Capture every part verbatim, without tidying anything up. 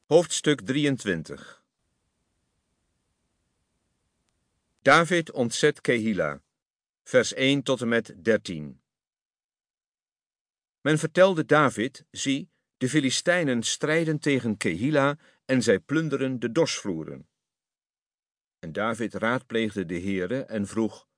Hoofdstuk drieëntwintig. David ontzet Kehila, vers één tot en met dertien. Men vertelde David, zie, de Filistijnen strijden tegen Kehila en zij plunderen de dorsvloeren. En David raadpleegde de Heere en vroeg: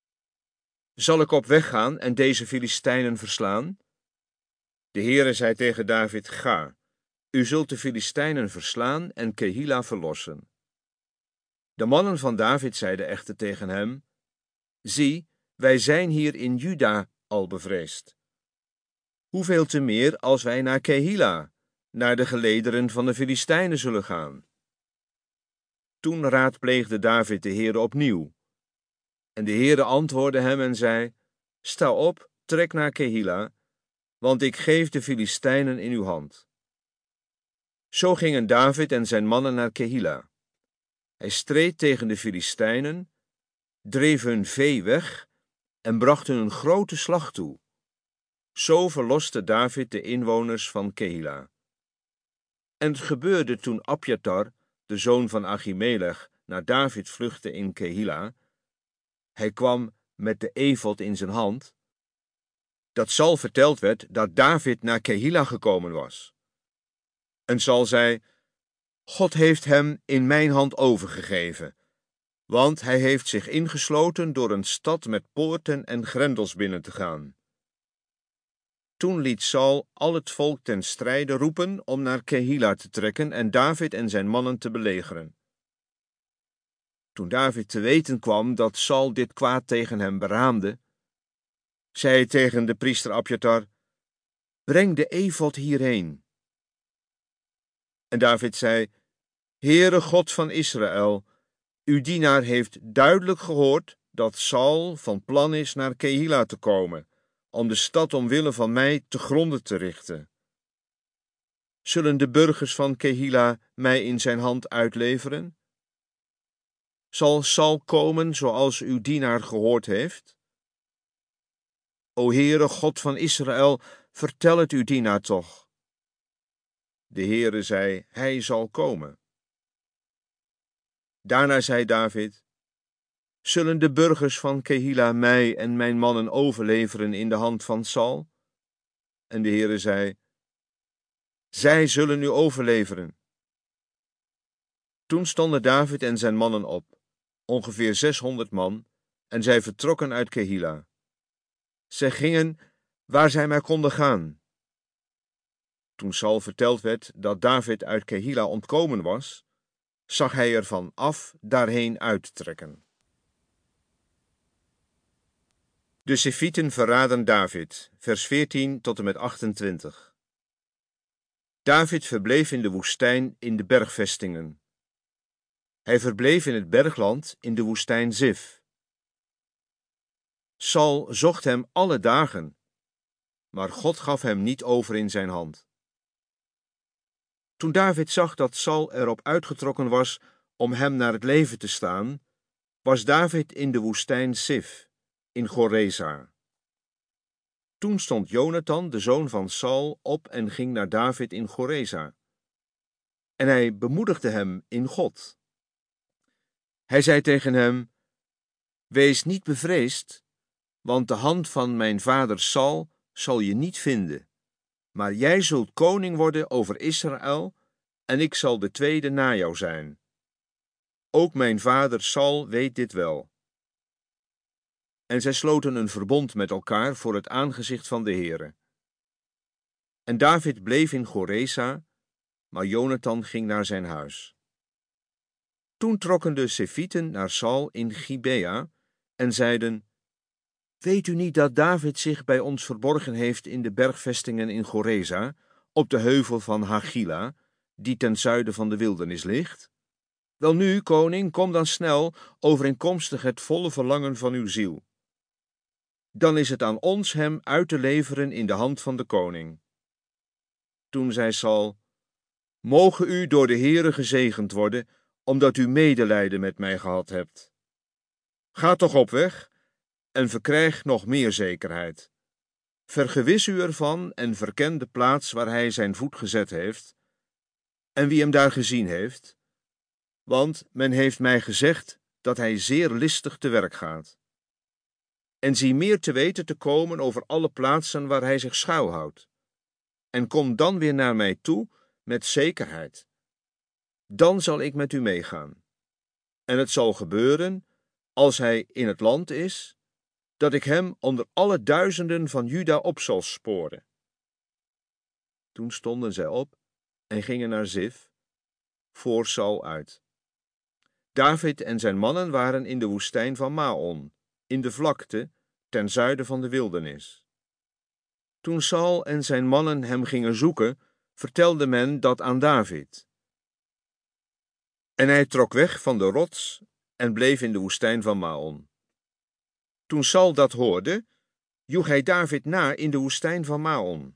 Zal ik op weg gaan en deze Filistijnen verslaan? De Heere zei tegen David: Ga, u zult de Filistijnen verslaan en Kehila verlossen. De mannen van David zeiden echter tegen hem: Zie, wij zijn hier in Juda al bevreesd. Hoeveel te meer als wij naar Kehila, naar de gelederen van de Filistijnen zullen gaan. Toen raadpleegde David de Heere opnieuw. En de Heere antwoordde hem en zei: Sta op, trek naar Kehila, want ik geef de Filistijnen in uw hand. Zo gingen David en zijn mannen naar Kehila. Hij streed tegen de Filistijnen, dreef hun vee weg en bracht hun een grote slag toe. Zo verloste David de inwoners van Kehila. En het gebeurde toen Abjatar, de zoon van Achimelech, naar David vluchtte in Kehila. Hij kwam met de efod in zijn hand, dat Saul verteld werd dat David naar Kehila gekomen was. En Saul zei: God heeft hem in mijn hand overgegeven, want hij heeft zich ingesloten door een stad met poorten en grendels binnen te gaan. Toen liet Saul al het volk ten strijde roepen om naar Kehila te trekken en David en zijn mannen te belegeren. Toen David te weten kwam dat Saul dit kwaad tegen hem beraamde, zei hij tegen de priester Abjatar: Breng de efod hierheen. En David zei: Heere God van Israël, uw dienaar heeft duidelijk gehoord dat Saul van plan is naar Kehila te komen, om de stad omwille van mij te gronde te richten. Zullen de burgers van Kehila mij in zijn hand uitleveren? Zal Saul komen zoals uw dienaar gehoord heeft? O Heere God van Israël, vertel het uw dienaar toch. De Heere zei: Hij zal komen. Daarna zei David: Zullen de burgers van Kehila mij en mijn mannen overleveren in de hand van Saul? En de Heere zei: Zij zullen u overleveren. Toen stonden David en zijn mannen op, ongeveer zeshonderd man, en zij vertrokken uit Kehila. Zij gingen waar zij maar konden gaan. Toen Saul verteld werd dat David uit Kehila ontkomen was, zag hij ervan af daarheen uittrekken. De Sefieten verraden David, vers veertien tot en met achtentwintig. David verbleef in de woestijn in de bergvestingen. Hij verbleef in het bergland in de woestijn Zif. Saul zocht hem alle dagen, maar God gaf hem niet over in zijn hand. Toen David zag dat Saul erop uitgetrokken was om hem naar het leven te staan, was David in de woestijn Zif, in Goreza. Toen stond Jonathan, de zoon van Saul, op en ging naar David in Goreza. En hij bemoedigde hem in God. Hij zei tegen hem: Wees niet bevreesd, want de hand van mijn vader Saul zal je niet vinden, maar jij zult koning worden over Israël, en ik zal de tweede na jou zijn. Ook mijn vader Saul weet dit wel. En zij sloten een verbond met elkaar voor het aangezicht van de Heere. En David bleef in Goreza, maar Jonathan ging naar zijn huis. Toen trokken de Sefieten naar Saul in Gibea en zeiden: Weet u niet dat David zich bij ons verborgen heeft in de bergvestingen in Goreza, op de heuvel van Hagila, die ten zuiden van de wildernis ligt? Welnu, koning, kom dan snel, overeenkomstig het volle verlangen van uw ziel. Dan is het aan ons hem uit te leveren in de hand van de koning. Toen zei Saul: Moge u door de Heere gezegend worden, omdat u medelijden met mij gehad hebt. Ga toch op weg en verkrijg nog meer zekerheid. Vergewis u ervan en verken de plaats waar hij zijn voet gezet heeft, en wie hem daar gezien heeft, want men heeft mij gezegd dat hij zeer listig te werk gaat. En zie meer te weten te komen over alle plaatsen waar hij zich schuilhoudt. En kom dan weer naar mij toe met zekerheid. Dan zal ik met u meegaan. En het zal gebeuren, als hij in het land is, dat ik hem onder alle duizenden van Juda op zal sporen. Toen stonden zij op en gingen naar Zif, voor Saul uit. David en zijn mannen waren in de woestijn van Maon, in de vlakte, ten zuiden van de wildernis. Toen Saul en zijn mannen hem gingen zoeken, vertelde men dat aan David. En hij trok weg van de rots en bleef in de woestijn van Maon. Toen Saul dat hoorde, joeg hij David na in de woestijn van Maon.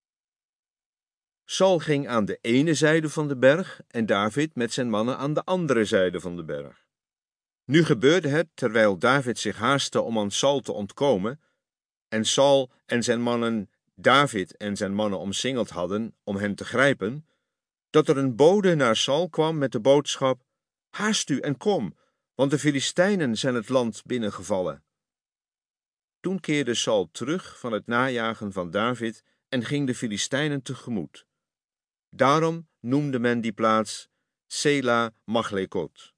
Saul ging aan de ene zijde van de berg en David met zijn mannen aan de andere zijde van de berg. Nu gebeurde het, terwijl David zich haastte om aan Saul te ontkomen, en Saul en zijn mannen David en zijn mannen omsingeld hadden om hen te grijpen, dat er een bode naar Saul kwam met de boodschap: haast u en kom, want de Filistijnen zijn het land binnengevallen. Toen keerde Saul terug van het najagen van David en ging de Filistijnen tegemoet. Daarom noemde men die plaats Sela Machlekot.